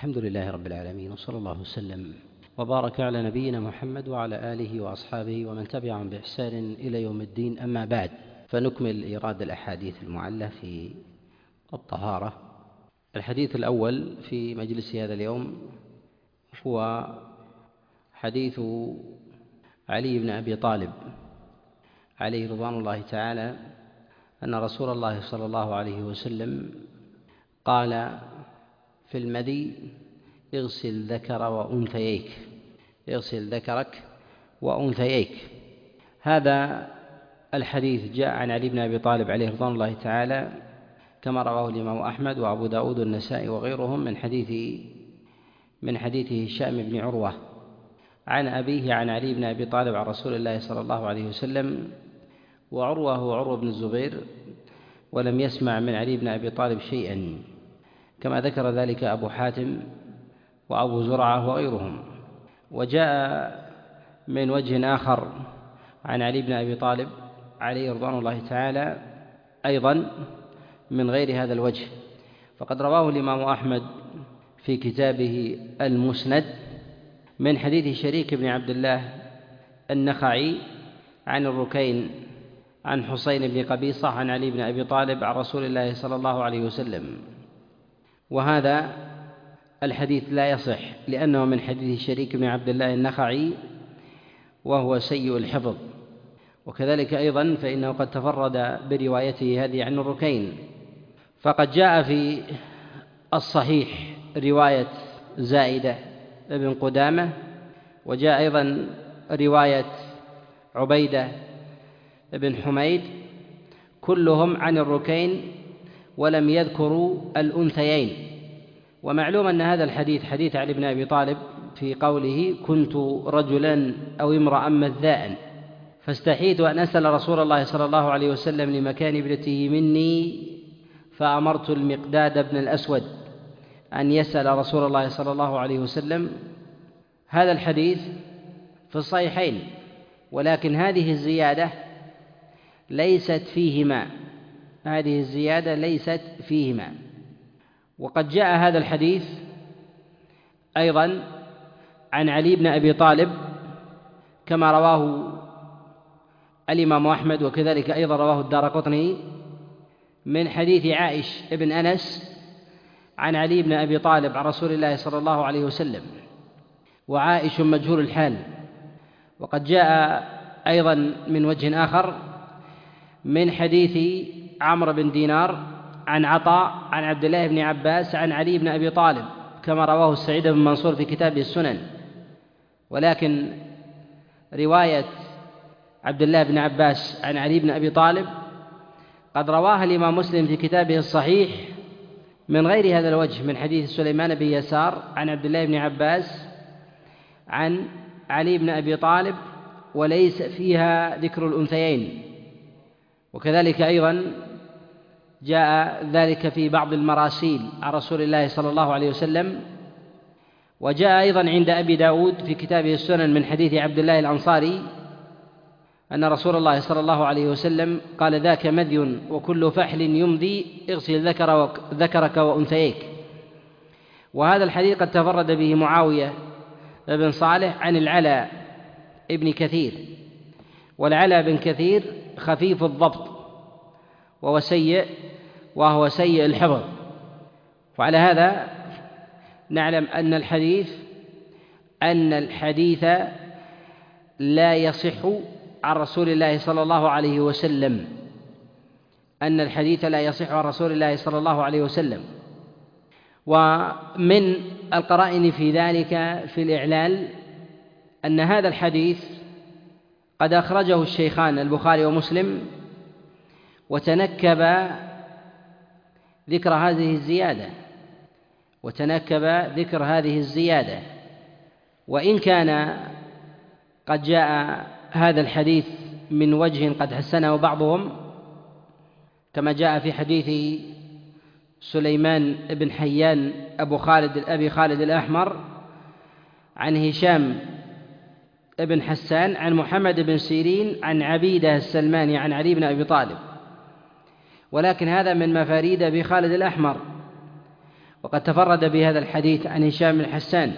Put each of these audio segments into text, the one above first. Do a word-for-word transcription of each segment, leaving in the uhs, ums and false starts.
الحمد لله رب العالمين، وصلى الله وسلم وبارك على نبينا محمد وعلى آله وأصحابه ومن تبعهم بإحسان إلى يوم الدين. أما بعد، فنكمل إيراد الأحاديث المعلة في الطهارة. الحديث الأول في مجلس هذا اليوم هو حديث علي بن أبي طالب عليه رضوان الله تعالى أن رسول الله صلى الله عليه وسلم قال في المدي: اغسل ذكر وأنثييك، اغسل ذكرك وأنثييك. هذا الحديث جاء عن علي بن أبي طالب عليه رضوان الله تعالى كما رواه الإمام أحمد وأبو داود والنسائي وغيرهم من حديث من حديث هشام بن عروة عن أبيه عن علي بن أبي طالب عن رسول الله صلى الله عليه وسلم. وعروة هو عروة بن الزبير، ولم يسمع من علي بن أبي طالب شيئا، كما ذكر ذلك أبو حاتم وأبو زرعة وغيرهم. وجاء من وجه آخر عن علي بن أبي طالب عليه رضوان الله تعالى أيضا من غير هذا الوجه، فقد رواه الإمام أحمد في كتابه المسند من حديث شريك بن عبد الله النخعي عن الركين عن حسين بن قبيصة عن علي بن أبي طالب عن رسول الله صلى الله عليه وسلم. وهذا الحديث لا يصح لأنه من حديث شريك بن عبد الله النخعي وهو سيء الحفظ، وكذلك أيضا فإنه قد تفرد بروايته هذه عن الركين. فقد جاء في الصحيح رواية زائدة بن قدامة، وجاء أيضا رواية عبيدة بن حميد، كلهم عن الركين ولم يذكروا الأنثيين. ومعلوم أن هذا الحديث حديث علي بن أبي طالب في قوله: كنت رجلا أو امرأ مذاء فاستحيت أن أسأل رسول الله صلى الله عليه وسلم لمكان ابنته مني، فأمرت المقداد بن الأسود أن يسأل رسول الله صلى الله عليه وسلم. هذا الحديث في الصحيحين، ولكن هذه الزيادة ليست فيهما هذه الزيادة ليست فيهما وقد جاء هذا الحديث أيضا عن علي بن أبي طالب كما رواه الإمام أحمد، وكذلك أيضا رواه الدارقطني من حديث عائش بن أنس عن علي بن أبي طالب عن رسول الله صلى الله عليه وسلم. وعائش مجهول الحال. وقد جاء أيضا من وجه آخر من حديث عمرو بن دينار عن عطاء عن عبد الله بن عباس عن علي بن أبي طالب كما رواه السعيد بن منصور في كتابه السنن. ولكن رواية عبد الله بن عباس عن علي بن أبي طالب قد رواها الإمام مسلم في كتابه الصحيح من غير هذا الوجه من حديث سليمان بن يسار عن عبد الله بن عباس عن علي بن أبي طالب، وليس فيها ذكر الأنثيين. وكذلك أيضا جاء ذلك في بعض المراسيل عن رسول الله صلى الله عليه وسلم. وجاء أيضا عند أبي داود في كتابه السنن من حديث عبد الله الأنصاري أن رسول الله صلى الله عليه وسلم قال: ذاك مذي وكل فحل يمضي، اغسل ذكر ذكرك وأنثييك. وهذا الحديث قد تفرد به معاوية بن صالح عن العلا ابن كثير، والعلا بن كثير خفيف الضبط وهو سيء وهو سيء الحفظ. وعلى هذا نعلم أن الحديث أن الحديث لا يصح عن رسول الله صلى الله عليه وسلم أن الحديث لا يصح عن رسول الله صلى الله عليه وسلم. ومن القرائن في ذلك في الإعلال أن هذا الحديث قد أخرجه الشيخان البخاري ومسلم، وتنكب ذكر هذه الزيادة وتنكب ذكر هذه الزيادة وإن كان قد جاء هذا الحديث من وجه قد حسنه بعضهم، كما جاء في حديث سليمان بن حيان أبو خالد الأبي خالد الأحمر عن هشام بن حسان عن محمد بن سيرين عن عبيدة السلماني عن علي بن أبي طالب. ولكن هذا من مفاريد أبي خالد الأحمر، وقد تفرد بهذا الحديث عن هشام بن حسان.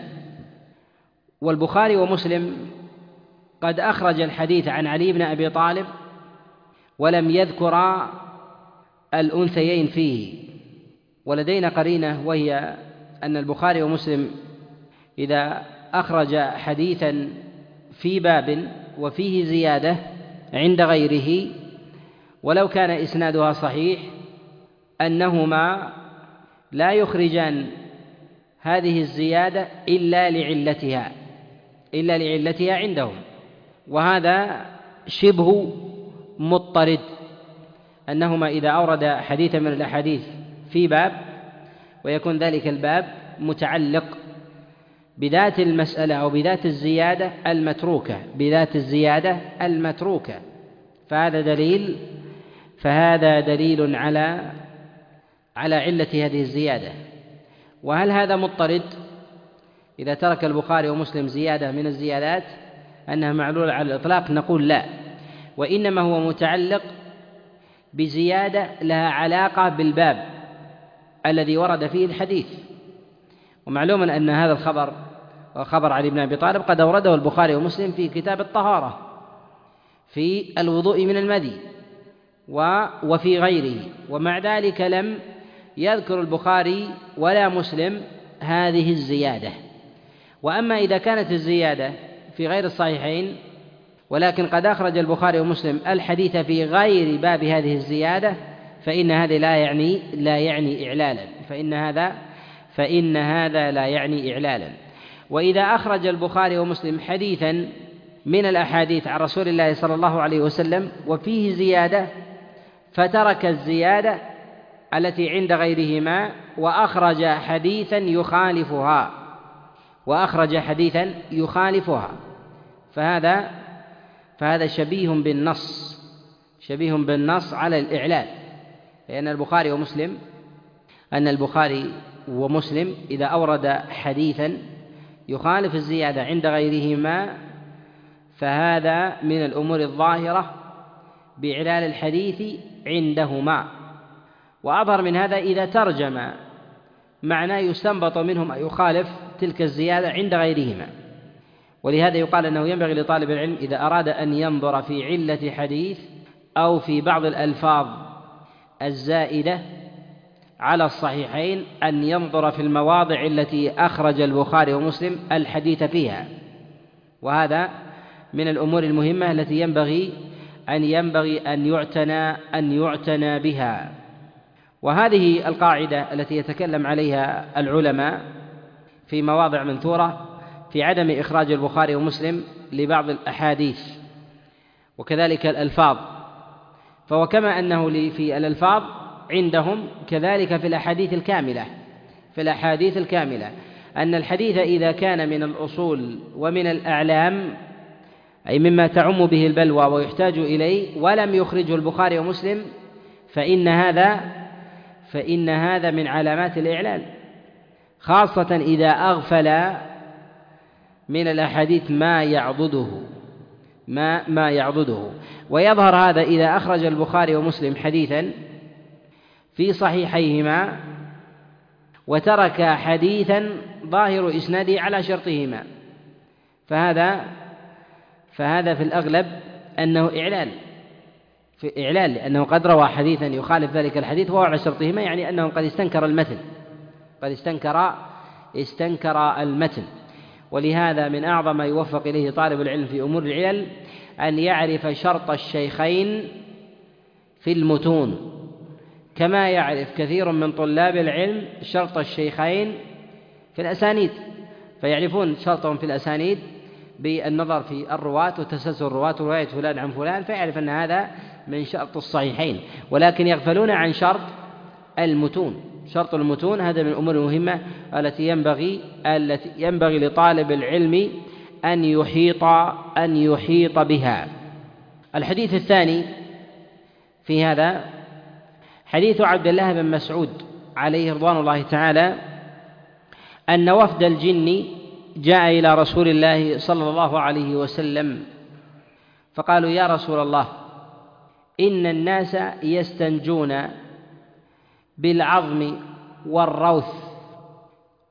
والبخاري ومسلم قد أخرج الحديث عن علي بن أبي طالب ولم يذكر الأنثيين فيه، ولدينا قرينة وهي أن البخاري ومسلم إذا أخرج حديثا في باب وفيه زيادة عند غيره ولو كان إسنادها صحيح أنهما لا يخرجان هذه الزيادة إلا لعلتها إلا لعلتها عندهم، وهذا شبه مضطرد، أنهما إذا أورد حديثا من الأحاديث في باب ويكون ذلك الباب متعلق بذات المسألة أو بذات الزيادة المتروكة بذات الزيادة المتروكة فهذا دليل فهذا دليل على على علة هذه الزيادة. وهل هذا مضطرد إذا ترك البخاري ومسلم زيادة من الزيادات أنها معلولة على الإطلاق؟ نقول لا، وإنما هو متعلق بزيادة لها علاقة بالباب الذي ورد فيه الحديث. ومعلوم أن هذا الخبر وخبر علي بن أبي طالب قد أورده البخاري ومسلم في كتاب الطهارة في الوضوء من المذي وفي غيره، ومع ذلك لم يذكر البخاري ولا مسلم هذه الزيادة. وأما إذا كانت الزيادة في غير الصحيحين ولكن قد أخرج البخاري ومسلم الحديث في غير باب هذه الزيادة فإن هذا لا يعني لا يعني إعلالا فإن هذا فإن هذا لا يعني إعلالا. وإذا أخرج البخاري ومسلم حديثا من الأحاديث عن رسول الله صلى الله عليه وسلم وفيه زيادة فترك الزيادة التي عند غيرهما وأخرج حديثا يخالفها وأخرج حديثا يخالفها فهذا فهذا شبيه بالنص شبيه بالنص على الإعلال، لأن البخاري ومسلم أن البخاري ومسلم إذا أورد حديثا يخالف الزيادة عند غيرهما فهذا من الأمور الظاهرة بإعلال الحديث عندهما. وأظهر من هذا إذا ترجم معنى يستنبط منه ما يخالف تلك الزيادة عند غيرهما. ولهذا يقال أنه ينبغي لطالب العلم إذا أراد أن ينظر في علة حديث أو في بعض الألفاظ الزائدة على الصحيحين أن ينظر في المواضع التي أخرج البخاري ومسلم الحديث فيها، وهذا من الأمور المهمة التي ينبغي أن ينبغي أن يعتنى أن يعتنى بها. وهذه القاعدة التي يتكلم عليها العلماء في مواضع منثورة في عدم إخراج البخاري ومسلم لبعض الأحاديث وكذلك الألفاظ، فهو كما أنه في الألفاظ عندهم كذلك في الأحاديث الكاملة في الأحاديث الكاملة أن الحديث إذا كان من الأصول ومن الأعلام أي مما تعم به البلوى ويحتاج إليه ولم يخرجه البخاري ومسلم فإن هذا فإن هذا من علامات الإعلال، خاصة إذا أغفل من الأحاديث ما يعضده ما ما يعضده. ويظهر هذا إذا أخرج البخاري ومسلم حديثا في صحيحيهما وترك حديثا ظاهر إسناده على شرطهما فهذا فهذا في الأغلب أنه إعلال في إعلال لأنه قد روى حديثا يخالف ذلك الحديث وهو على شرطهما، يعني أنه قد استنكر المتن قد استنكر استنكر المتن. ولهذا من أعظم ما يوفق إليه طالب العلم في أمور العلل أن يعرف شرط الشيخين في المتون كما يعرف كثير من طلاب العلم شرط الشيخين في الأسانيد، فيعرفون شرطهم في الأسانيد بالنظر في الرواة وتسلسل الرواة ورواية فلان عن فلان فيعرف أن هذا من شرط الصحيحين، ولكن يغفلون عن شرط المتون. شرط المتون هذا من الأمور المهمة التي ينبغي التي ينبغي لطالب العلم أن يحيط أن يحيط بها. الحديث الثاني في هذا حديث عبد الله بن مسعود عليه رضوان الله تعالى أن وفد الجن جاء إلى رسول الله صلى الله عليه وسلم فقالوا: يا رسول الله، إن الناس يستنجون بالعظم والروث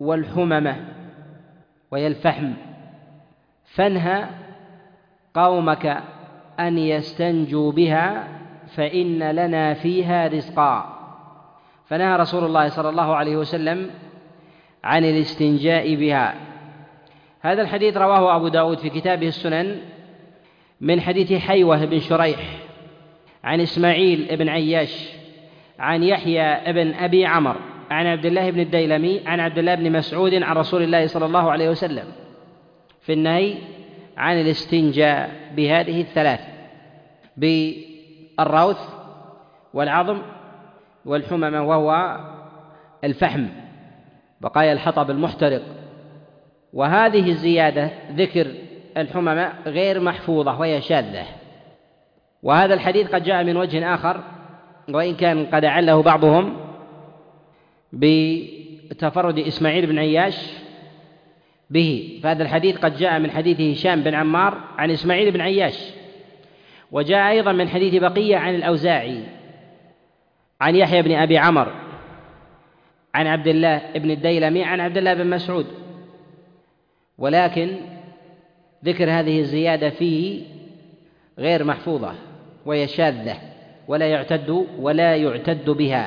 والحممة وهي الفحم، فانهى قومك أن يستنجوا بها فإن لنا فيها رزقا. فنهى رسول الله صلى الله عليه وسلم عن الاستنجاء بها. هذا الحديث رواه أبو داود في كتابه السنن من حديث حيوة بن شريح عن إسماعيل بن عياش عن يحيى بن أبي عمر عن عبد الله بن الديلمي عن عبد الله بن مسعود عن رسول الله صلى الله عليه وسلم في النهي عن الاستنجاء بهذه الثلاث: بالروث والعظم والحممة وهو الفحم، بقايا الحطب المحترق. وهذه الزيادة ذكر الحممة غير محفوظة وهي شاذة. وهذا الحديث قد جاء من وجه آخر، وإن كان قد أعله بعضهم بتفرد إسماعيل بن عياش به، فهذا الحديث قد جاء من حديث هشام بن عمار عن إسماعيل بن عياش، وجاء أيضا من حديث بقية عن الأوزاعي عن يحيى بن أبي عمر عن عبد الله بن الديلمي عن عبد الله بن مسعود. ولكن ذكر هذه الزيادة فيه غير محفوظة وهي شاذة ولا يعتد ولا يعتد بها.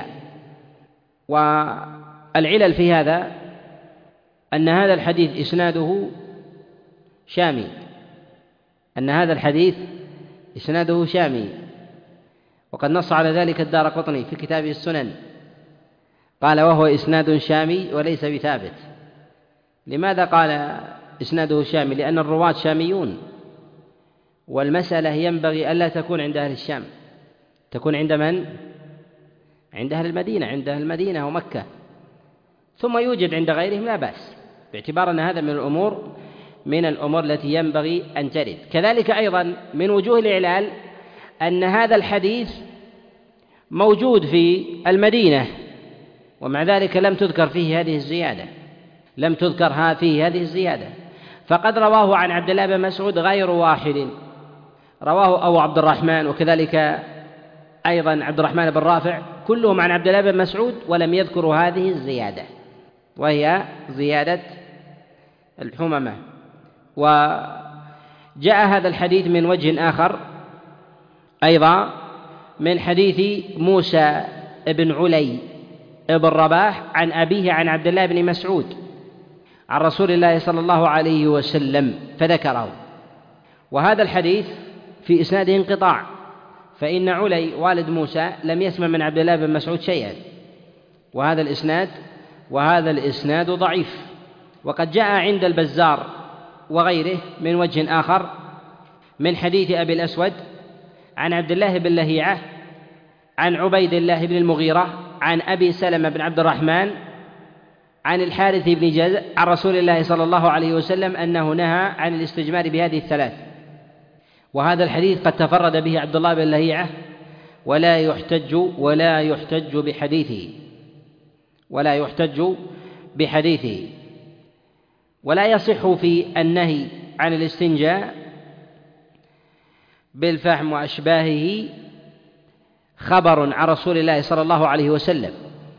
والعلل في هذا أن هذا الحديث إسناده شامي، أن هذا الحديث إسناده شامي، وقد نص على ذلك الدارقطني في كتابه السنن، قال وهو إسناد شامي وليس بثابت. لماذا قال إسناده شامي؟ لأن الرواة شاميون، والمسألة ينبغي ألا تكون عند أهل الشام، تكون عند من؟ عند أهل المدينة، عند أهل المدينة ومكة، ثم يوجد عند غيرهم لا بأس، باعتبار أن هذا من الأمور من الأمور التي ينبغي أن ترد. كذلك أيضا من وجوه الإعلال أن هذا الحديث موجود في المدينة، ومع ذلك لم تذكر فيه هذه الزيادة، لم تذكر فيه هذه الزيادة. فقد رواه عن عبد الله بن مسعود غير واحد، رواه أبو عبد الرحمن وكذلك أيضا عبد الرحمن بن رافع، كلهم عن عبد الله بن مسعود، ولم يذكروا هذه الزيادة وهي زيادة الحممة. وجاء هذا الحديث من وجه آخر أيضا من حديث موسى بن علي بن رباح عن أبيه عن عبد الله بن مسعود عن رسول الله صلى الله عليه وسلم فذكره. وهذا الحديث في إسناده انقطاع، فإن علي والد موسى لم يسمع من عبد الله بن مسعود شيئا، وهذا الإسناد وهذا الإسناد ضعيف. وقد جاء عند البزار وغيره من وجه آخر من حديث أبي الأسود عن عبد الله بن لهيعة عن عبيد الله بن المغيرة عن أبي سلمة بن عبد الرحمن عن الحارث بن جزء عن رسول الله صلى الله عليه وسلم أنه نهى عن الاستجمار بهذه الثلاث. وهذا الحديث قد تفرد به عبد الله بن لهيعة ولا يحتج ولا يحتج بحديثه ولا يحتج بحديثه ولا يصح في النهي عن الاستنجاء بالفحم وأشباهه خبر عن رسول الله صلى الله عليه وسلم.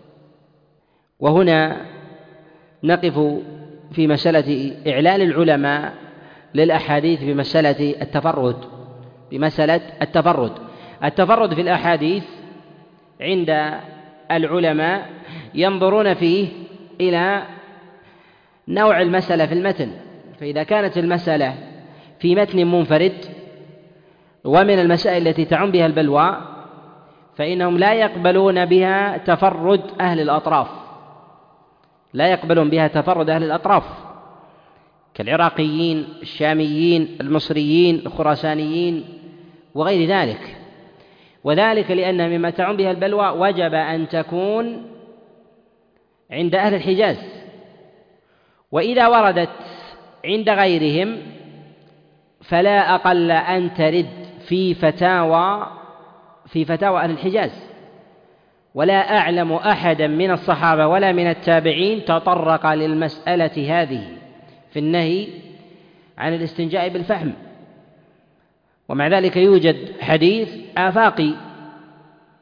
وهنا نقف في مسألة إعلال العلماء للأحاديث بمسألة التفرد بمسألة التفرد التفرد في الأحاديث عند العلماء ينظرون فيه إلى نوع المسألة في المتن، فإذا كانت المسألة في متن منفرد ومن المسائل التي تعم بها البلوى فإنهم لا يقبلون بها تفرد أهل الأطراف لا يقبلون بها تفرد أهل الأطراف كالعراقيين الشاميين المصريين الخراسانيين وغير ذلك، وذلك لأن مما تعم بها البلوى وجب أن تكون عند أهل الحجاز، وإذا وردت عند غيرهم فلا أقل أن ترد في فتاوى في فتاوى أهل الحجاز. ولا أعلم أحدا من الصحابة ولا من التابعين تطرق للمسألة هذه في النهي عن الاستنجاء بالفحم، ومع ذلك يوجد حديث آفاقي،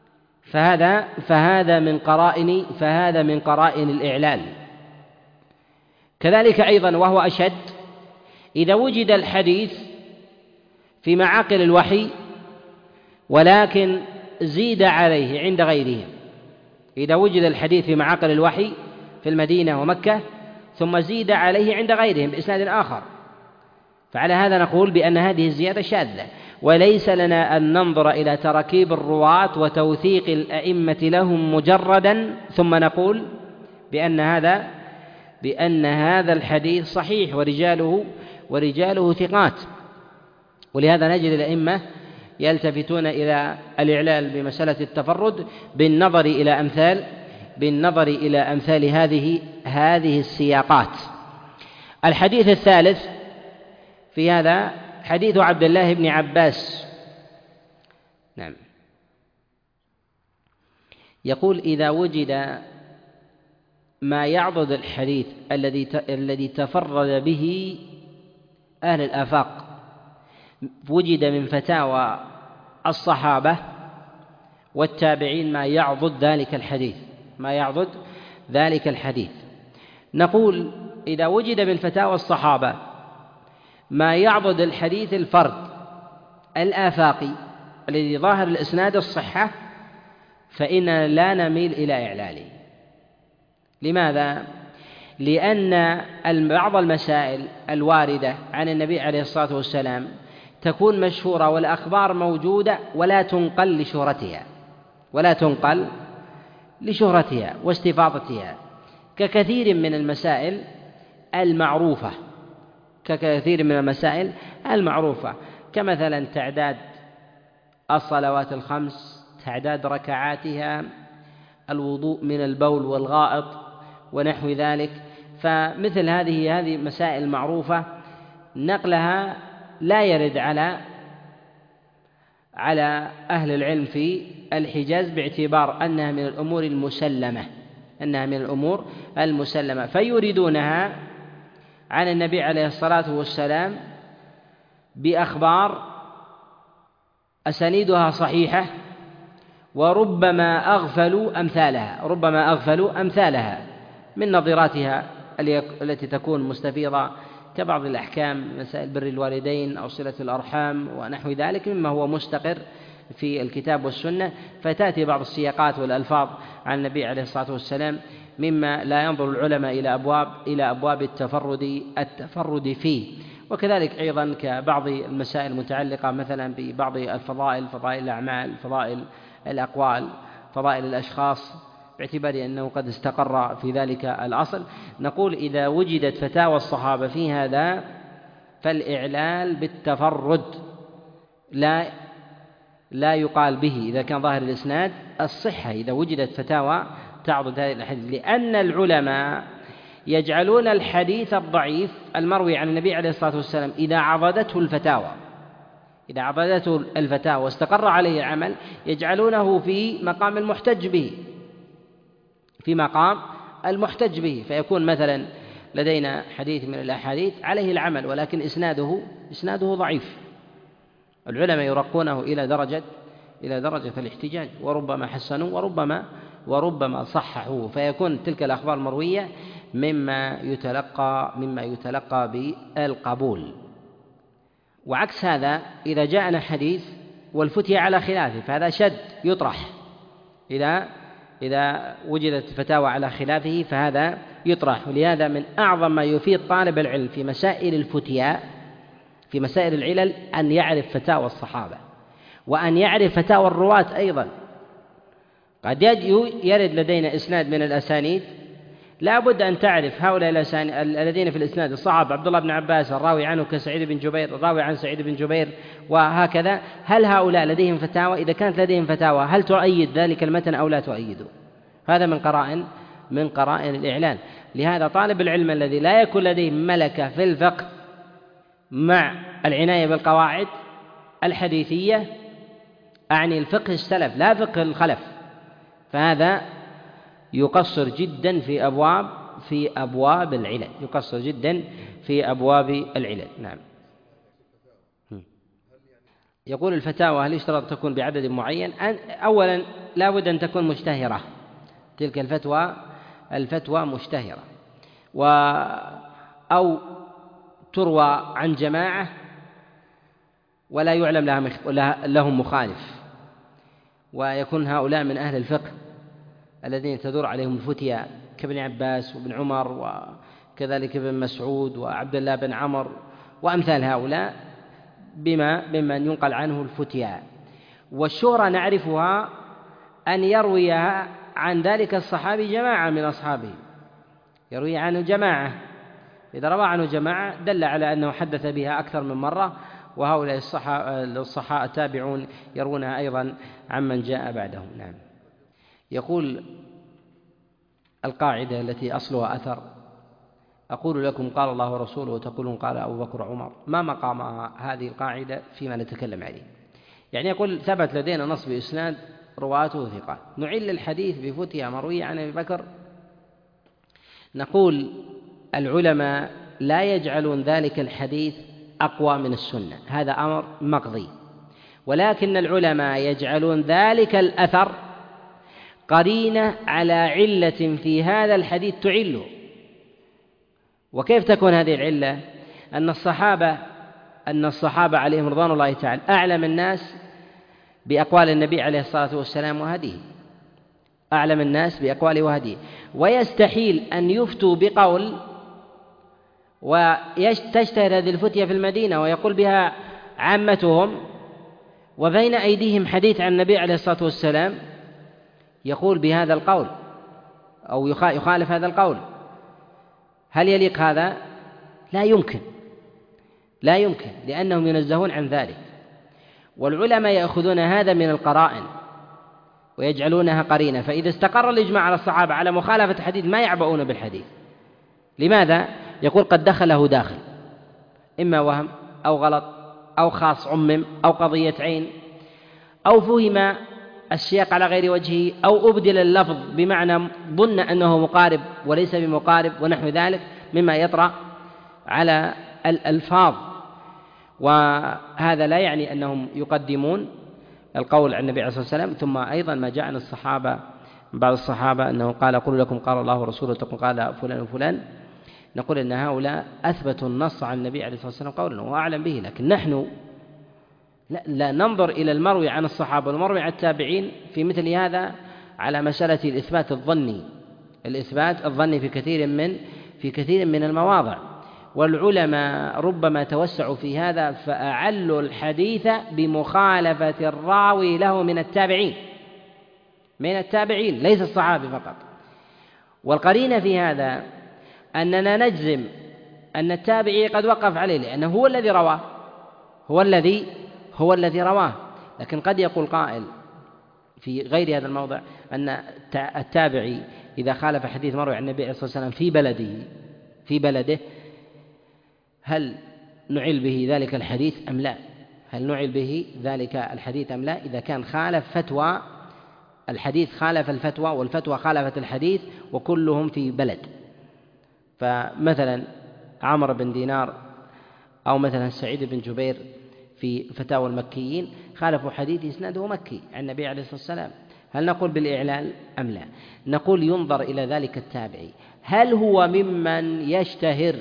فهذا فهذا من قرائن فهذا من قرائن الإعلال كذلك أيضا وهو أشد إذا وجد الحديث في معاقل الوحي ولكن زيد عليه عند غيرهم، إذا وجد الحديث في معاقل الوحي في المدينة ومكة ثم زيد عليه عند غيرهم بإسناد آخر، فعلى هذا نقول بأن هذه الزيادة شاذة، وليس لنا أن ننظر إلى تراكيب الرواة وتوثيق الأئمة لهم مجردا ثم نقول بأن هذا بأن هذا الحديث صحيح ورجاله ورجاله ثقات. ولهذا نجد الأئمة يلتفتون إلى الإعلال بمسألة التفرد بالنظر إلى أمثال بالنظر إلى أمثال هذه هذه السياقات. الحديث الثالث في هذا حديث عبد الله بن عباس، نعم، يقول: إذا وجد ما يعضد الحديث الذي الذي تفرد به أهل الآفاق، وجد من فتاوى الصحابة والتابعين ما يعضد ذلك الحديث ما يعضد ذلك الحديث نقول: إذا وجد من فتاوى الصحابة ما يعضد الحديث الفرد الآفاقي الذي ظاهر الإسناد الصحة فإننا لا نميل إلى إعلاله. لماذا؟ لأن بعض المسائل الواردة عن النبي عليه الصلاة والسلام تكون مشهورة والأخبار موجودة ولا تنقل لشهرتها ولا تنقل لشهرتها واستفاضتها، ككثير من المسائل المعروفة ككثير من المسائل المعروفة كمثلا تعداد الصلوات الخمس، تعداد ركعاتها، الوضوء من البول والغائط ونحو ذلك. فمثل هذه هذه مسائل معروفة نقلها لا يرد على على أهل العلم في الحجاز باعتبار أنها من الأمور المسلمة أنها من الأمور المسلمة فيريدونها عن النبي عليه الصلاة والسلام بأخبار أسانيدها صحيحة، وربما أغفلوا أمثالها ربما أغفلوا أمثالها من نظيراتها التي تكون مستفيضة كبعض الأحكام، مسائل بر الوالدين أو صلة الأرحام ونحو ذلك مما هو مستقر في الكتاب والسنة، فتأتي بعض السياقات والألفاظ عن النبي عليه الصلاة والسلام مما لا ينظر العلماء إلى أبواب إلى أبواب التفرد التفرد فيه. وكذلك أيضا كبعض المسائل المتعلقة مثلا ببعض الفضائل، فضائل الأعمال، فضائل الأقوال، فضائل الأشخاص، باعتبار أنه قد استقر في ذلك الأصل، نقول: إذا وجدت فتاوى الصحابة في هذا فالإعلال بالتفرد لا لا يقال به إذا كان ظاهر الإسناد الصحة، إذا وجدت فتاوى تعضد هذه الحديث، لأن العلماء يجعلون الحديث الضعيف المروي عن النبي عليه الصلاة والسلام إذا عضدته الفتاوى إذا عضدته الفتاوى واستقر عليه العمل يجعلونه في مقام المحتج به في مقام المحتج به فيكون مثلا لدينا حديث من الأحاديث عليه العمل ولكن إسناده إسناده ضعيف، العلماء يرقونه إلى درجة إلى درجة الاحتجاج، وربما حسنوا وربما وربما صححوه، فيكون تلك الأخبار المروية مما يتلقى مما يتلقى بالقبول. وعكس هذا إذا جاءنا حديث والفتية على خلافه فهذا شد يطرح، إذا إذا وجدت فتاوى على خلافه فهذا يطرح. ولهذا من أعظم ما يفيد طالب العلم في مسائل الفتية في مسائل العلل أن يعرف فتاوى الصحابة وأن يعرف فتاوى الرواة أيضا. قد يرد لدينا إسناد من الأسانيد لا بد أن تعرف هؤلاء الذين في الإسناد الصحابة عبد الله بن عباس الراوي عنه كسعيد بن جبير الراوي عن سعيد بن جبير وهكذا، هل هؤلاء لديهم فتاوى؟ إذا كانت لديهم فتاوى هل تؤيد ذلك المتن أو لا تؤيده؟ هذا من قرائن من قرائن الإعلان. لهذا طالب العلم الذي لا يكون لديه ملكة في الفقه مع العناية بالقواعد الحديثية، أعني الفقه السلف لا فقه الخلف، فهذا يقصر جدا في أبواب في أبواب العلل يقصر جدا في أبواب العلل. نعم. يقول: الفتاوى هل يشترط تكون بعدد معين؟ أولا لا بد أن تكون مشتهرة، تلك الفتوى الفتوى مشتهرة، و أو تروى عن جماعة ولا يعلم لهم مخالف، ويكون هؤلاء من أهل الفقه الذين تدور عليهم الفتيا كابن عباس وابن عمر وكذلك ابن مسعود وعبد الله بن عمر وأمثال هؤلاء بما ممن ينقل عنه الفتيا. والشهرة نعرفها أن يروي عن ذلك الصحابي جماعة من أصحابه، يروي عنه جماعة، إذا روى عنه جماعة دل على أنه حدث بها أكثر من مرة، وهؤلاء الصحابة التابعون يروونها أيضا عمن جاء بعدهم. نعم. يقول القاعدة التي أصلها أثر: أقول لكم قال الله ورسوله وتقولون قال أبو بكر وعمر، ما مقام هذه القاعدة فيما نتكلم عليه؟ يعني يقول ثبت لدينا نص بإسناد رواته ثقات، نعل الحديث بفتيا مروية عن أبي بكر، نقول العلماء لا يجعلون ذلك الحديث أقوى من السنة، هذا أمر مقضي، ولكن العلماء يجعلون ذلك الأثر قرينة على علة في هذا الحديث تعله. وكيف تكون هذه العلة؟ أن الصحابة أن الصحابة عليهم رضوان الله تعالى أعلم الناس بأقوال النبي عليه الصلاة والسلام وهديه، أعلم الناس بأقواله وهديه، ويستحيل أن يفتوا بقول وتشتهر هذه الفتية في المدينة ويقول بها عامتهم، وبين أيديهم حديث عن النبي عليه الصلاة والسلام يقول بهذا القول أو يخالف هذا القول. هل يليق هذا؟ لا يمكن، لا يمكن، لأنهم ينزهون عن ذلك. والعلماء يأخذون هذا من القرائن ويجعلونها قرينة، فإذا استقر الإجماع على الصحابة على مخالفة الحديث ما يعبؤون بالحديث. لماذا؟ يقول قد دخله داخل، إما وهم أو غلط أو خاص عمم أو قضية عين أو فهم السياق على غير وجهه أو أبدل اللفظ بمعنى ظن أنه مقارب وليس بمقارب ونحو ذلك مما يطرأ على الألفاظ. وهذا لا يعني أنهم يقدمون القول عن النبي عليه الصلاة والسلام. ثم أيضا ما جاء عن الصحابة بعض الصحابة أنه قال أقول لكم قال الله ورسوله تقول قال فلان وفلان، نقول أن هؤلاء أثبتوا النص عن النبي عليه الصلاة والسلام قولا وأعلم به، لكن نحن لا, لا ننظر إلى المروي عن الصحابة والمروي عن التابعين في مثل هذا على مسألة الإثبات الظني، الإثبات الظني في كثير من في كثير من المواضع. والعلماء ربما توسعوا في هذا فأعلوا الحديث بمخالفة الراوي له من التابعين من التابعين ليس الصحابي فقط. والقرينة في هذا أننا نجزم أن التابعي قد وقف عليه لأنه هو الذي رواه هو الذي هو الذي رواه. لكن قد يقول قائل في غير هذا الموضع أن التابعي إذا خالف حديث مروي عن النبي عليه الصلاة والسلام في بلده في بلده هل نعل به ذلك الحديث أم لا؟ هل نعل به ذلك الحديث أم لا؟ إذا كان خالف فتوى الحديث خالف الفتوى والفتوى خالفت الحديث وكلهم في بلد. فمثلا عمرو بن دينار أو مثلا سعيد بن جبير في فتاوى المكيين خالفوا حديث إسناده مكي عن النبي عليه الصلاة والسلام، هل نقول بالإعلال أم لا؟ نقول ينظر إلى ذلك التابعي هل هو ممن يشتهر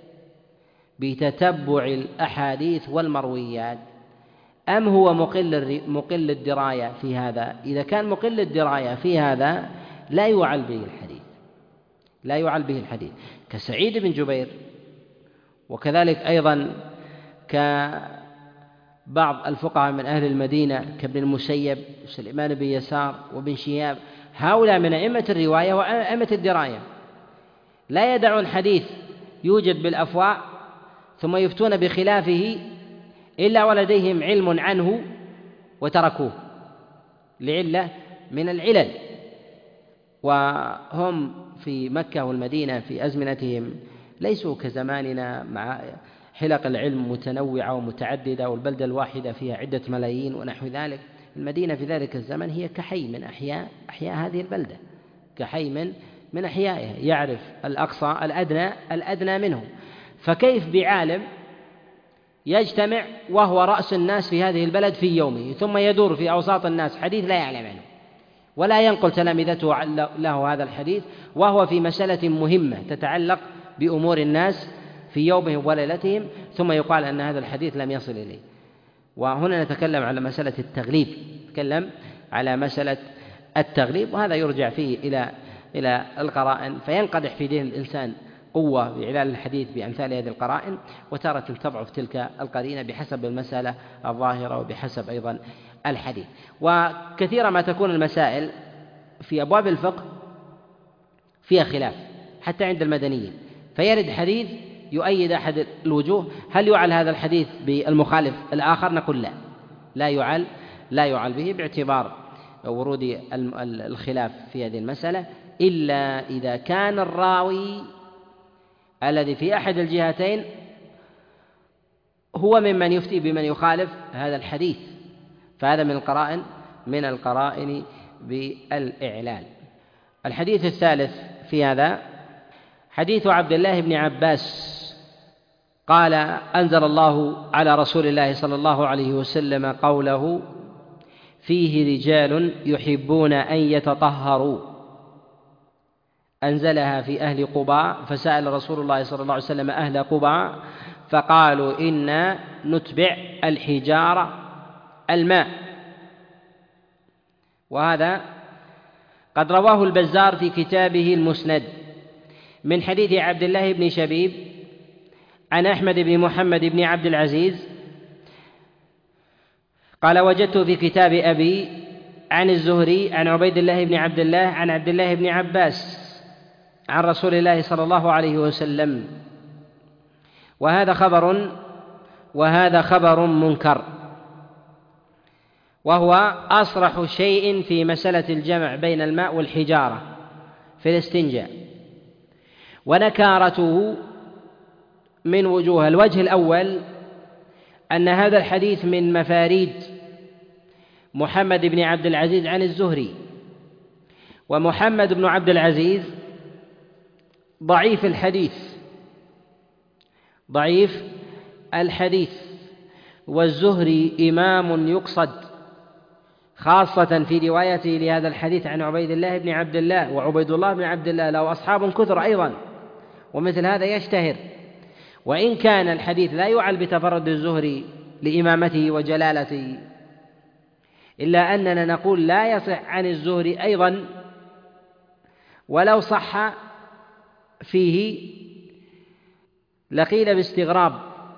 بتتبع الأحاديث والمرويات أم هو مقل مقل الدراية في هذا؟ إذا كان مقل الدراية في هذا لا يعل به الحديث لا يعل به الحديث كسعيد بن جبير، وكذلك أيضا كبعض الفقهاء من أهل المدينة كابن المسيب وسليمان بن يسار وابن شهاب، هؤلاء من أئمة الرواية وأئمة الدراية لا يدعون حديث يوجد بالأفواه ثم يفتون بخلافه إلا ولديهم علم عنه وتركوه لعلة من العلل. وهم في مكة والمدينة في أزمنتهم ليسوا كزماننا مع حلق العلم متنوعة ومتعددة والبلدة الواحدة فيها عدة ملايين ونحو ذلك. المدينة في ذلك الزمن هي كحي من أحياء أحياء هذه البلدة، كحي من من أحيائها، يعرف الأقصى الأدنى الأدنى منه. فكيف بعالم يجتمع وهو رأس الناس في هذه البلد في يومه ثم يدور في أوساط الناس حديث لا يعلم عنه ولا ينقل تلامذته له هذا الحديث وهو في مسألة مهمة تتعلق بأمور الناس في يومهم وليلتهم، ثم يقال أن هذا الحديث لم يصل إليه. وهنا نتكلم على مسألة التغليب، نتكلم على مسألة التغليب، وهذا يرجع فيه إلى إلى القرائن، فينقدح في دين الإنسان قوة بإعلان الحديث بأمثال هذه القرائن، وتارة تضعف تلك القرينة بحسب المسألة الظاهرة وبحسب أيضا الحديث. وكثيرا ما تكون المسائل في أبواب الفقه فيها خلاف حتى عند المدنيين، فيرد حديث يؤيد أحد الوجوه، هل يعل هذا الحديث بالمخالف الآخر؟ نقول لا، لا يعل لا يعل به باعتبار ورود الخلاف في هذه المسألة، إلا إذا كان الراوي الذي في أحد الجهتين هو ممن يفتي بمن يخالف هذا الحديث، فهذا من القرائن من القرائن بالإعلال. الحديث الثالث في هذا حديث عبد الله بن عباس قال: أنزل الله على رسول الله صلى الله عليه وسلم قوله: فيه رجال يحبون أن يتطهروا، أنزلها في أهل قباء، فسأل رسول الله صلى الله عليه وسلم أهل قباء فقالوا: إنا نتبع الحجارة الماء. وهذا قد رواه البزار في كتابه المسند من حديث عبد الله بن شبيب عن أحمد بن محمد بن عبد العزيز قال: وجدت في كتاب أبي عن الزهري عن عبيد الله بن عبد الله عن عبد الله بن عباس عن رسول الله صلى الله عليه وسلم. وهذا خبر وهذا خبر منكر، وهو أصرح شيء في مسألة الجمع بين الماء والحجارة في الاستنجاء، ونكارته من وجوه. الوجه الأول أن هذا الحديث من مفاريد محمد بن عبد العزيز عن الزهري، ومحمد بن عبد العزيز ضعيف الحديث ضعيف الحديث والزهري إمام يقصد، خاصة في روايته لهذا الحديث عن عبيد الله بن عبد الله، وعبيد الله بن عبد الله له أصحاب كثر أيضا، ومثل هذا يشتهر. وإن كان الحديث لا يعل بتفرد الزهري لإمامته وجلالته، إلا أننا نقول لا يصح عن الزهري أيضا، ولو صح فيه لقيل باستغراب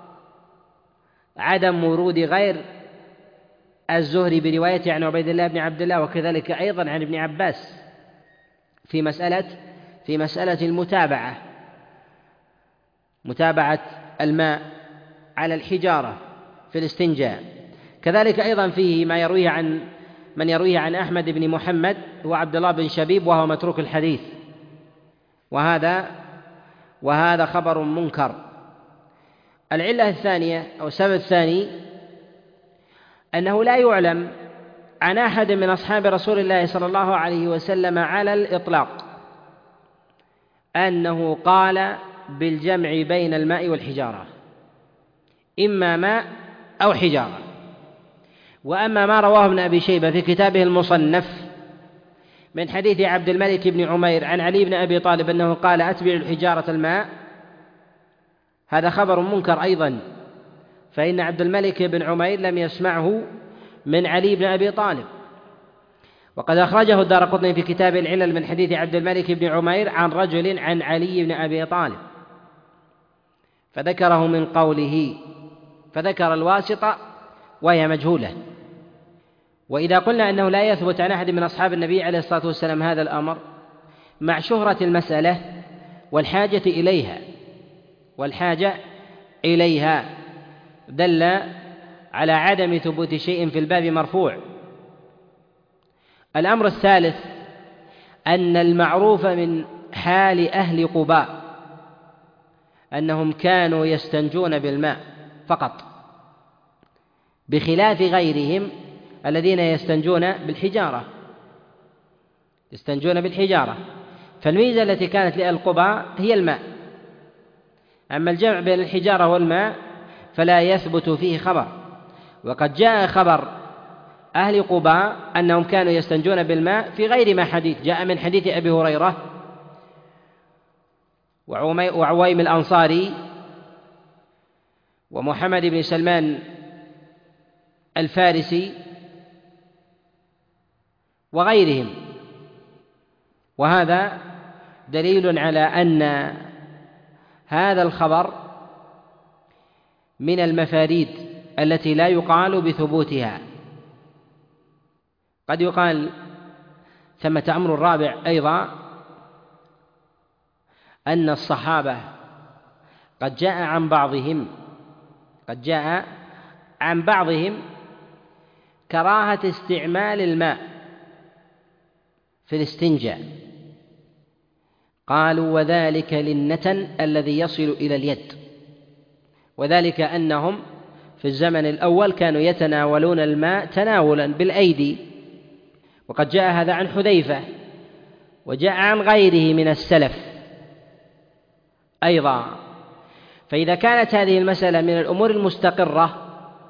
عدم ورود غير الزهري بروايته عن عبيد الله بن عبد الله، وكذلك أيضا عن ابن عباس في مسألة في مسألة المتابعة متابعة الماء على الحجارة في الاستنجاء. كذلك أيضا فيه ما يرويه عن من يرويه عن أحمد بن محمد هو عبد الله بن شبيب، وهو متروك الحديث، وهذا وهذا خبر منكر. العلة الثانية أو السبب الثاني أنه لا يعلم عن أحد من أصحاب رسول الله صلى الله عليه وسلم على الإطلاق أنه قال بالجمع بين الماء والحجارة، إما ماء أو حجارة. وأما ما رواه ابن أبي شيبة في كتابه المصنف من حديث عبد الملك بن عمير عن علي بن أبي طالب أنه قال: أتبع الحجارة الماء، هذا خبر منكر أيضا، فإن عبد الملك بن عمير لم يسمعه من علي بن أبي طالب. وقد أخرجه الدارقطني في كتاب العلل من حديث عبد الملك بن عمير عن رجل عن علي بن أبي طالب فذكره من قوله، فذكر الواسطة وهي مجهولة. وإذا قلنا أنه لا يثبت عن أحد من أصحاب النبي عليه الصلاة والسلام هذا الأمر مع شهرة المسألة والحاجة إليها والحاجة إليها دل على عدم ثبوت شيء في الباب مرفوع. الأمر الثالث أن المعروف من حال أهل قباء أنهم كانوا يستنجون بالماء فقط، بخلاف غيرهم الذين يستنجون بالحجارة يستنجون بالحجارة فالميزة التي كانت لأهل قباء هي الماء. أما الجمع بين الحجارة والماء فلا يثبت فيه خبر. وقد جاء خبر أهل قباء أنهم كانوا يستنجون بالماء في غير ما حديث جاء من حديث أبي هريرة وعويم الأنصاري ومحمد بن سلمان الفارسي وغيرهم. وهذا دليل على أن هذا الخبر من المفاريد التي لا يقال بثبوتها. قد يقال ثمة أمر رابع أيضا، أن الصحابة قد جاء عن بعضهم قد جاء عن بعضهم كراهة استعمال الماء في الاستنجاء، قالوا وذلك للنتن الذي يصل إلى اليد، وذلك أنهم في الزمن الأول كانوا يتناولون الماء تناولا بالأيدي، وقد جاء هذا عن حذيفة وجاء عن غيره من السلف أيضا. فإذا كانت هذه المسألة من الأمور المستقرة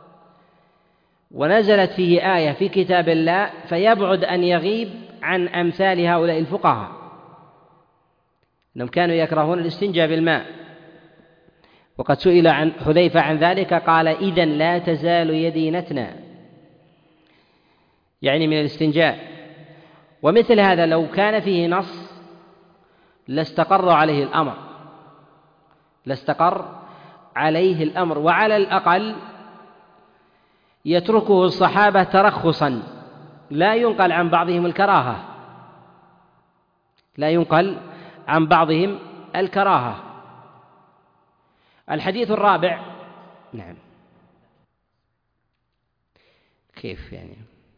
ونزلت فيه آية في كتاب الله، فيبعد أن يغيب عن أمثال هؤلاء الفقهاء، أنهم كانوا يكرهون الاستنجاء بالماء. وقد سئل عن حذيفة عن ذلك قال إذن لا تزال يدي نتنا، يعني من الاستنجاء. ومثل هذا لو كان فيه نص لاستقر عليه الأمر لاستقر عليه الأمر وعلى الأقل يتركه الصحابة ترخصا، لا ينقل عن بعضهم الكراهة لا ينقل عن بعضهم الكراهة. الحديث الرابع. نعم. كيف يعني؟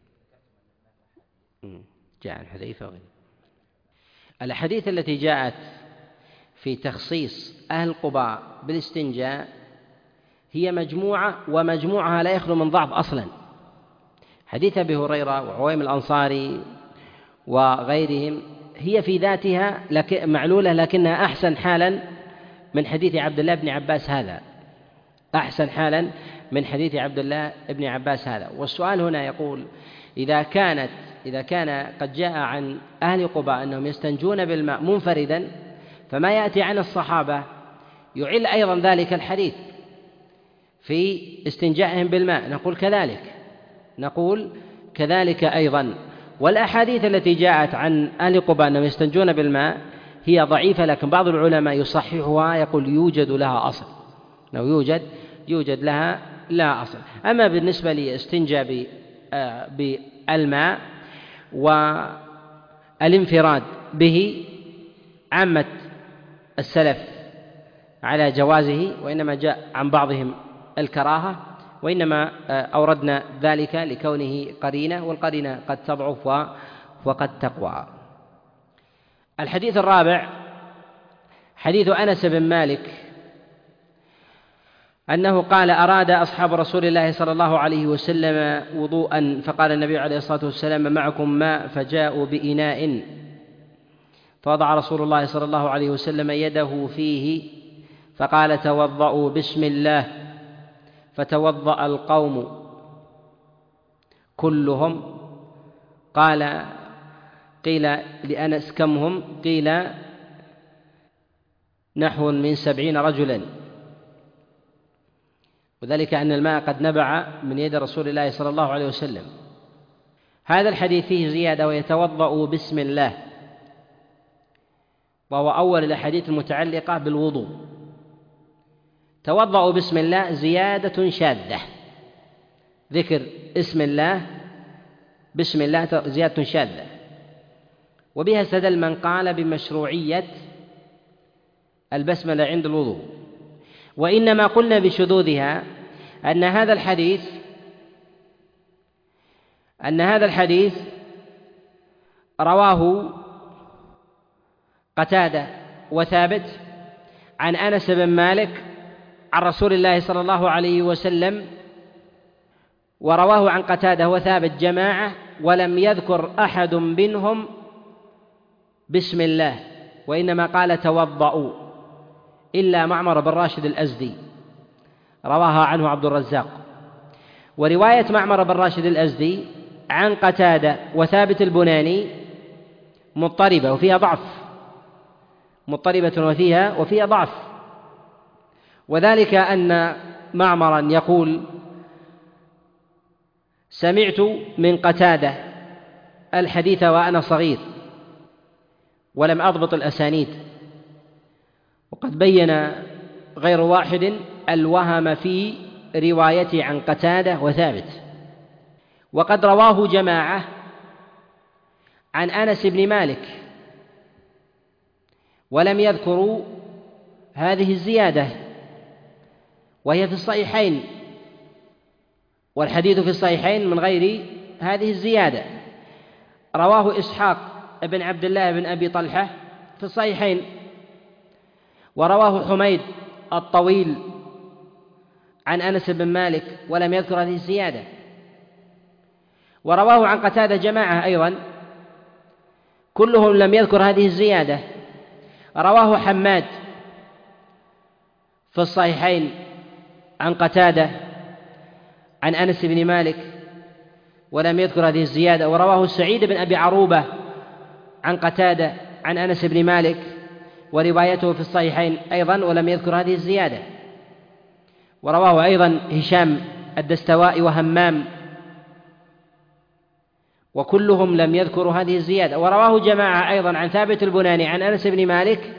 جاء عن حذيفة وغيره. الأحاديث التي جاءت في تخصيص أهل قباء بالاستنجاء هي مجموعة، ومجموعها لا يخلو من ضعف أصلا. حديث أبي هريرة وعويم الأنصاري وغيرهم هي في ذاتها معلولة، لكنها أحسن حالا من حديث عبد الله بن عباس هذا أحسن حالا من حديث عبد الله بن عباس هذا. والسؤال هنا يقول إذا كانت إذا كان قد جاء عن أهل قباء أنهم يستنجون بالماء منفردا، فما يأتي عن الصحابة يعل أيضا ذلك الحديث في استنجائهم بالماء، نقول كذلك نقول كذلك أيضا. والأحاديث التي جاءت عن أهل قباء أنهم يستنجون بالماء هي ضعيفة، لكن بعض العلماء يصححها، يقول يوجد لها أصل، لو يوجد يوجد لها لا أصل. أما بالنسبة لاستنجاء بالماء والانفراد به، عامة السلف على جوازه، وإنما جاء عن بعضهم الكراهة، وإنما أوردنا ذلك لكونه قرينة، والقرينة قد تضعف وقد تقوى. الحديث الرابع حديث أنس بن مالك أنه قال أراد أصحاب رسول الله صلى الله عليه وسلم وضوءا، فقال النبي عليه الصلاة والسلام معكم ماء؟ فجاءوا بإناء، فوضع رسول الله صلى الله عليه وسلم يده فيه فقال توضؤوا بسم الله، فتوضأ القوم كلهم. قال قيل لأنس كم هم؟ قيل نحو من سبعين رجلا، وذلك أن الماء قد نبع من يد رسول الله صلى الله عليه وسلم. هذا الحديث فيه زيادة ويتوضأ بسم الله، وهو أول الأحاديث المتعلقة بالوضوء. توضأ بسم الله زيادة شاذة، ذكر اسم الله بسم الله زيادة شاذة، وبها استدل من قال بمشروعية البسملة عند الوضوء. وإنما قلنا بشذوذها أن هذا الحديث أن هذا الحديث رواه قتادة وثابت عن أنس بن مالك عن رسول الله صلى الله عليه وسلم، ورواه عن قتادة وثابت جماعة، ولم يذكر أحد منهم بسم الله، وإنما قال توضؤوا، إلا معمر بن راشد الأزدي رواها عنه عبد الرزاق. ورواية معمر بن راشد الأزدي عن قتادة وثابت البناني مضطربة وفيها ضعف مضطربة وفيها وفيها ضعف، وذلك أن معمرا يقول: سمعت من قتادة الحديث وأنا صغير ولم أضبط الأسانيد، وقد بين غير واحد الوهم في روايته عن قتادة وثابت، وقد رواه جماعة عن أنس بن مالك ولم يذكروا هذه الزيادة، وهي في الصحيحين، والحديث في الصحيحين من غير هذه الزيادة. رواه إسحاق بن عبد الله بن أبي طلحة في الصحيحين، ورواه حميد الطويل عن أنس بن مالك ولم يذكر هذه الزيادة، ورواه عن قتادة جماعة أيضا كلهم لم يذكر هذه الزيادة. رواه حماد في الصحيحين عن قتادة عن أنس بن مالك ولم يذكر هذه الزيادة، ورواه سعيد بن أبي عروبة عن قتادة عن أنس بن مالك وروايته في الصحيحين أيضا ولم يذكر هذه الزيادة. ورواه أيضا هشام الدستوائي وهمام، وكلهم لم يذكروا هذه الزيادة. ورواه جماعة أيضا عن ثابت البناني عن أنس بن مالك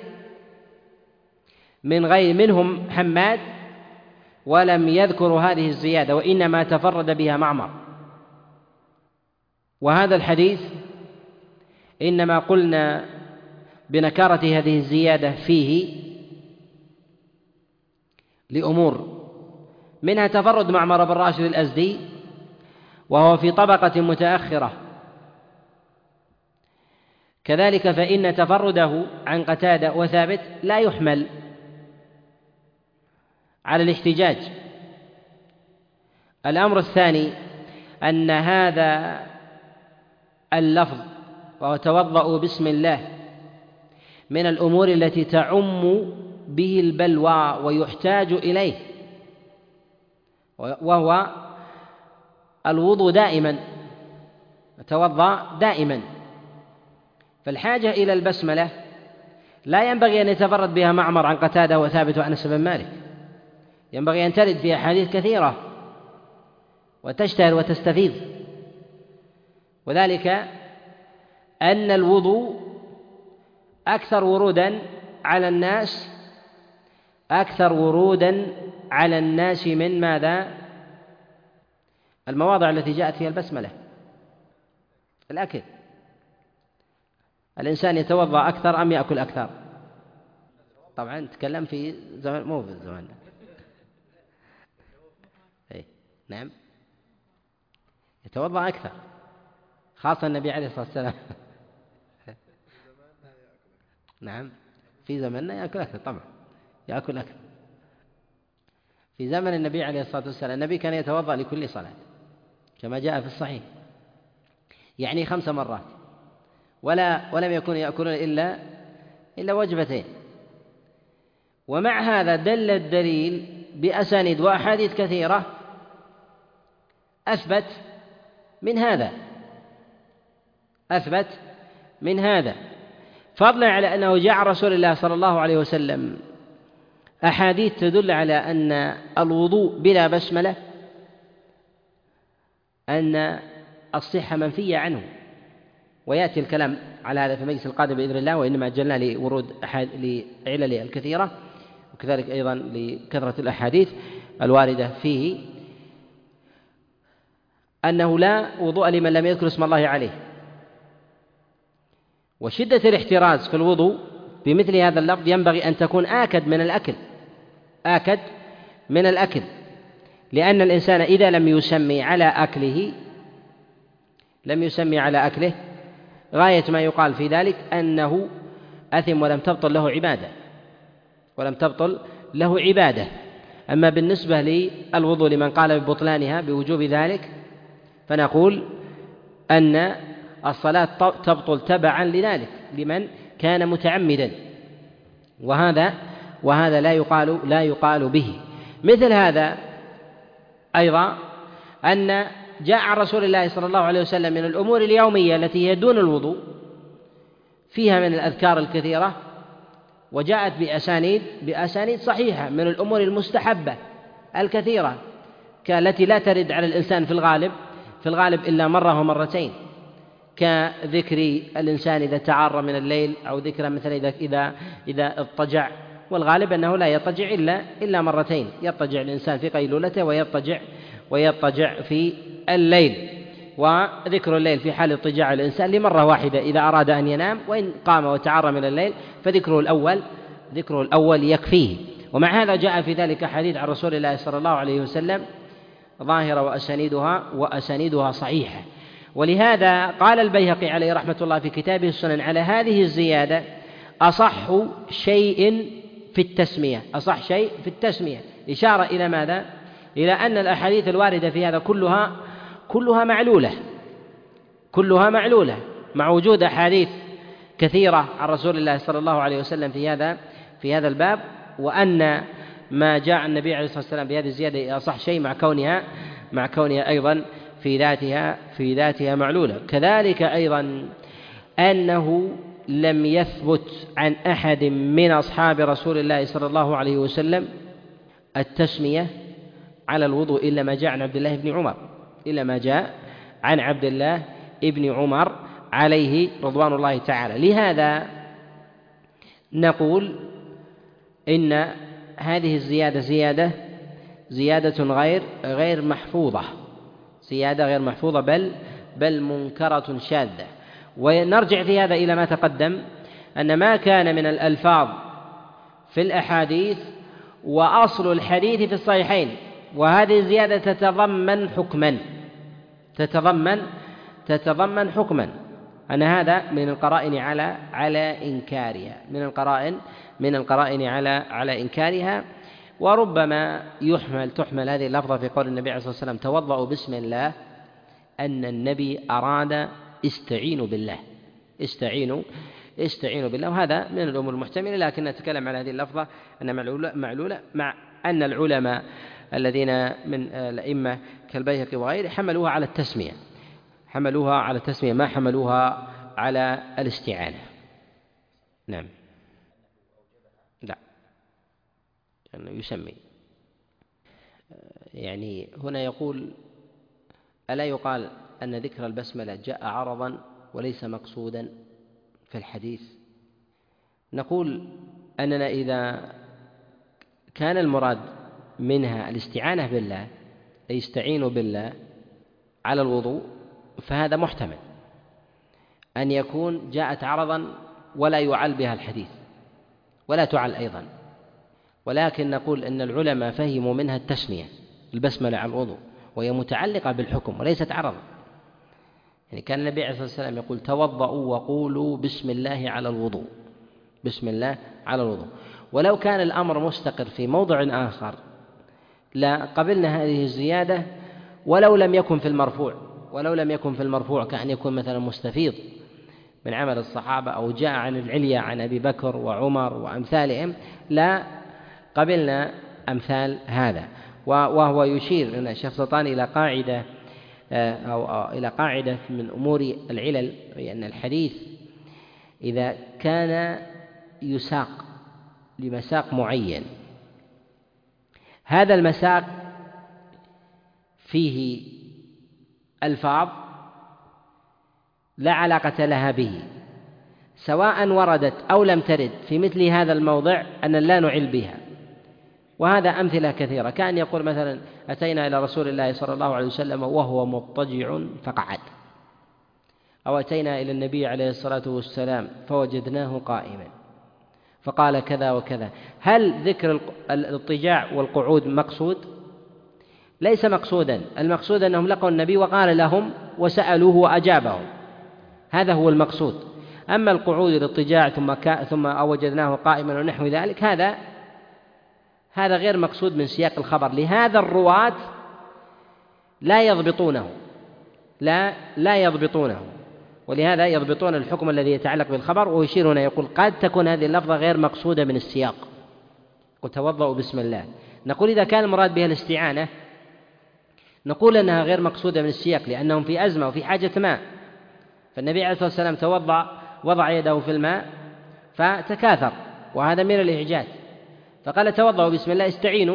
من غير منهم حماد ولم يذكروا هذه الزيادة، وإنما تفرد بها معمر. وهذا الحديث إنما قلنا بنكارة هذه الزيادة فيه لأمور، منها تفرد معمر بن راشد الأزدي وهو في طبقة متأخرة، كذلك فإن تفرده عن قتادة وثابت لا يحمل على الاحتجاج. الأمر الثاني أن هذا اللفظ وتوضأوا بسم الله من الأمور التي تعم به البلوى ويحتاج إليه، وهو الوضوء دائما، توضأ دائما، فالحاجة إلى البسملة لا ينبغي أن يتفرد بها معمر عن قتادة وثابت وأنس بن مالك، ينبغي أن ترد في أحاديث كثيرة وتشتهر وتستفيض، وذلك أن الوضوء أكثر ورودا على الناس أكثر ورودا على الناس من ماذا؟ المواضع التي جاءت فيها البسملة. الأكل، الإنسان يتوضأ أكثر أم يأكل أكثر؟ طبعا تكلم في زمان، مو في الزمان إيه؟ نعم، يتوضأ أكثر، خاصة النبي عليه الصلاة والسلام نعم، في زمننا يأكل أكثر، طبعا يأكل أكثر. في زمن النبي عليه الصلاة والسلام النبي كان يتوضأ لكل صلاة كما جاء في الصحيح، يعني خمس مرات، ولا ولم يكن يأكلون إلا إلا وجبتين. ومع هذا دل الدليل بأسانيد وأحاديث كثيرة أثبت من هذا أثبت من هذا فضلا على أنه جاء عن رسول الله صلى الله عليه وسلم أحاديث تدل على أن الوضوء بلا بسملة أن الصحة منفية عنه، ويأتي الكلام على هذا في المجلس القادم بإذن الله، وإنما أجلنا لورود لعلل الكثيرة، وكذلك أيضا لكثرة الأحاديث الواردة فيه أنه لا وضوء لمن لم يذكر اسم الله عليه. وشدة الاحتراز في الوضوء بمثل هذا اللفظ ينبغي أن تكون آكد من الأكل آكد من الأكل لأن الإنسان إذا لم يسمي على أكله لم يسمي على أكله غاية ما يقال في ذلك أنه أثم ولم تبطل له عبادة ولم تبطل له عبادة. أما بالنسبة للوضوء لمن قال ببطلانها بوجوب ذلك فنقول أن الصلاة تبطل تبعا لذلك لمن كان متعمدا، وهذا وهذا لا يقال لا يقال به. مثل هذا أيضا أن جاء عن رسول الله صلى الله عليه وسلم من الأمور اليومية التي هي دون الوضوء فيها من الأذكار الكثيرة، وجاءت بأسانيد بأسانيد صحيحة من الأمور المستحبة الكثيرة كالتي لا ترد على الإنسان في الغالب في الغالب إلا مرة ومرتين، كذكر الإنسان إذا تعار من الليل، أو ذكر مثلا إذا إذا إذا اضطجع، والغالب أنه لا يضطجع إلا إلا مرتين، يضطجع الإنسان في قيلولته ويضطجع ويضطجع في الليل. وذكر الليل في حال اضطجاع الإنسان لمرة واحدة إذا أراد أن ينام، وإن قام وتعار من الليل فذكره الأول ذكره الأول يكفيه. ومع هذا جاء في ذلك حديث عن رسول الله صلى الله عليه وسلم ظاهرة وأسانيدها وأسانيدها صحيحة. ولهذا قال البيهقي عليه رحمة الله في كتابه السنن على هذه الزيادة: أصح شيء في التسمية، أصح شيء في التسمية، إشارة إلى ماذا؟ إلى أن الأحاديث الواردة في هذا كلها كلها معلولة كلها معلولة مع وجود أحاديث كثيرة عن رسول الله صلى الله عليه وسلم في هذا في هذا الباب، وأن ما جاء النبي عليه الصلاة والسلام بهذه الزيادة أصح شيء مع كونها مع كونها أيضا في ذاتها في ذاتها معلولة. كذلك أيضا أنه لم يثبت عن أحد من أصحاب رسول الله صلى الله عليه وسلم التسمية على الوضوء إلا ما جاء عن عبد الله بن عمر إلا ما جاء عن عبد الله بن عمر عليه رضوان الله تعالى. لهذا نقول إن هذه الزيادة زيادة زيادة غير غير محفوظة زيادة غير محفوظة بل بل منكرة شاذة. ونرجع في هذا إلى ما تقدم أن ما كان من الألفاظ في الأحاديث وأصل الحديث في الصحيحين، وهذه الزيادة تتضمن حكما تتضمن تتضمن حكما أن هذا من القرائن على على إنكارها من القرائن من القرائن على على إنكارها. وربما يحمل تحمل هذه اللفظة في قول النبي عليه الصلاة والسلام: توضأوا بسم الله، أن النبي أراد استعينوا بالله استعينوا استعينوا بالله. وهذا من الأمور المحتملة، لكن نتكلم على هذه اللفظة أن معلولة, معلولة مع أن العلماء الذين من الأئمة كالبيهقي وغيره حملوها على التسمية حملوها على التسمية ما حملوها على الاستعانة. نعم. لا، أنه يسمي. يعني هنا يقول: ألا يقال أن ذكر البسملة جاء عرضا وليس مقصودا في الحديث؟ نقول أننا إذا كان المراد منها الاستعانة بالله، أي يستعين بالله على الوضوء، فهذا محتمل أن يكون جاءت عرضا ولا يعل بها الحديث ولا تعل أيضا، ولكن نقول أن العلماء فهموا منها التسمية البسملة على الوضوء، وهي متعلقة بالحكم وليست عرضا. يعني كان النبي عليه الصلاة والسلام يقول: توضؤوا وقولوا بسم الله على الوضوء بسم الله على الوضوء. ولو كان الأمر مستقر في موضع آخر لا قبلنا هذه الزيادة، ولو لم يكن في المرفوع ولو لم يكن في المرفوع كأن يكون مثلا مستفيض من عمل الصحابة، أو جاء عن العليا عن أبي بكر وعمر وأمثالهم، لا قبلنا أمثال هذا. وهو يشير لنا الشيخ سلطان إلى قاعدة أو إلى قاعدة من أمور العلل، لأن الحديث إذا كان يساق لمساق معين، هذا المساق فيه ألفاظ لا علاقة لها به، سواء وردت أو لم ترد في مثل هذا الموضع أن لا نعل بها. وهذا أمثلة كثيرة، كان يقول مثلا: أتينا إلى رسول الله صلى الله عليه وسلم وهو مضطجع فقعد، أو أتينا إلى النبي عليه الصلاة والسلام فوجدناه قائما فقال كذا وكذا. هل ذكر الاضطجاع والقعود مقصود؟ ليس مقصودا، المقصود أنهم لقوا النبي وقال لهم وسألوه وأجابهم، هذا هو المقصود. أما القعود الاضطجاع ثم ثم وجدناه قائما ونحو ذلك، هذا هذا غير مقصود من سياق الخبر. لهذا الرواة لا يضبطونه لا لا يضبطونه ولهذا يضبطون الحكم الذي يتعلق بالخبر. ويشير هنا يقول: قد تكون هذه اللفظة غير مقصودة من السياق، وتوضأوا بسم الله. نقول إذا كان المراد بها الاستعانة نقول أنها غير مقصودة من السياق، لأنهم في أزمة وفي حاجة ماء، فالنبي عليه الصلاة والسلام توضأ وضع يده في الماء فتكاثر، وهذا من الإعجاز، فقال: توضأوا بسم الله استعينوا.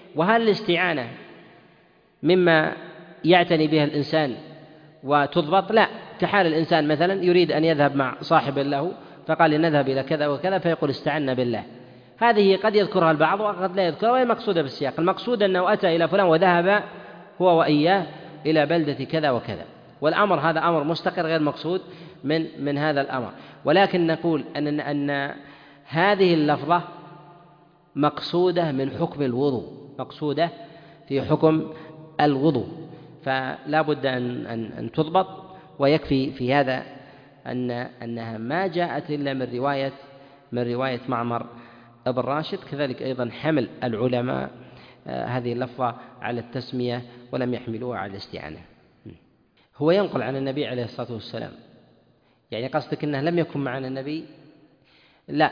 وهل الاستعانة مما يعتني بها الإنسان وتضبط؟ لا، كحال الإنسان مثلا يريد أن يذهب مع صاحب له فقال نذهب إلى كذا وكذا فيقول استعنا بالله، هذه قد يذكرها البعض وقد لا يذكرها، وهي مقصودة بالسياق. المقصود أنه أتى إلى فلان وذهب هو وإياه إلى بلدة كذا وكذا، والأمر هذا أمر مستقر غير مقصود من من هذا الأمر. ولكن نقول أن أن هذه اللفظة مقصودة من حكم الوضوء، مقصودة في حكم الوضوء، فلا بد أن أن أن تضبط. ويكفي في هذا أن أنها ما جاءت إلا من رواية من رواية معمر ابن راشد. كذلك أيضا حمل العلماء هذه اللفظة على التسمية ولم يحملوها على الاستعانة. هو ينقل عن النبي عليه الصلاة والسلام، يعني قصدك أنه لم يكن معنا النبي؟ لا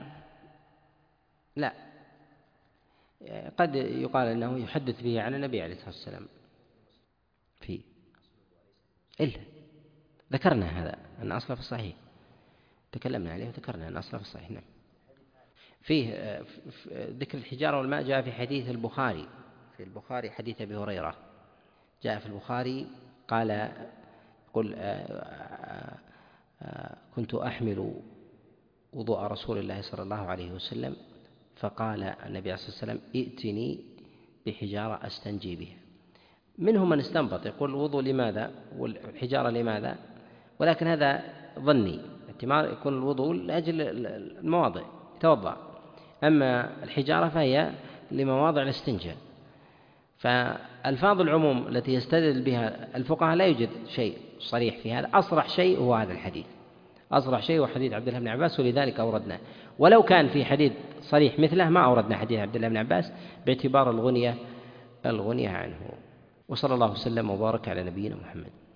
لا، قد يقال أنه يحدث به عن النبي عليه الصلاة والسلام في إلا ذكرنا هذا أن أصله في الصحيح، تكلمنا عليه وذكرنا أن أصله في الصحيح. نعم. فيه ذكر الحجارة والماء جاء في حديث البخاري، في البخاري حديث أبي هريرة جاء في البخاري قال قل كنت أحمل وضوء رسول الله صلى الله عليه وسلم فقال النبي صلى الله عليه وسلم ائتني بحجارة أستنجي بها. منهم من استنبط يقول الوضوء لماذا والحجارة لماذا، ولكن هذا ظني، احتمال يكون الوضوء لأجل المواضع يتوضأ، أما الحجارة فهي لمواضع الاستنجاء. فالفاظ العموم التي يستدل بها الفقهاء لا يوجد شيء صريح في هذا، أصرح شيء هو هذا الحديث، أصرح شيء هو حديث عبد الله بن عباس، ولذلك أوردناه. ولو كان في حديث صريح مثله ما أوردنا حديث عبد الله بن عباس باعتبار الغنية الغنية عنه. وصلى الله وسلم وبارك على نبينا محمد.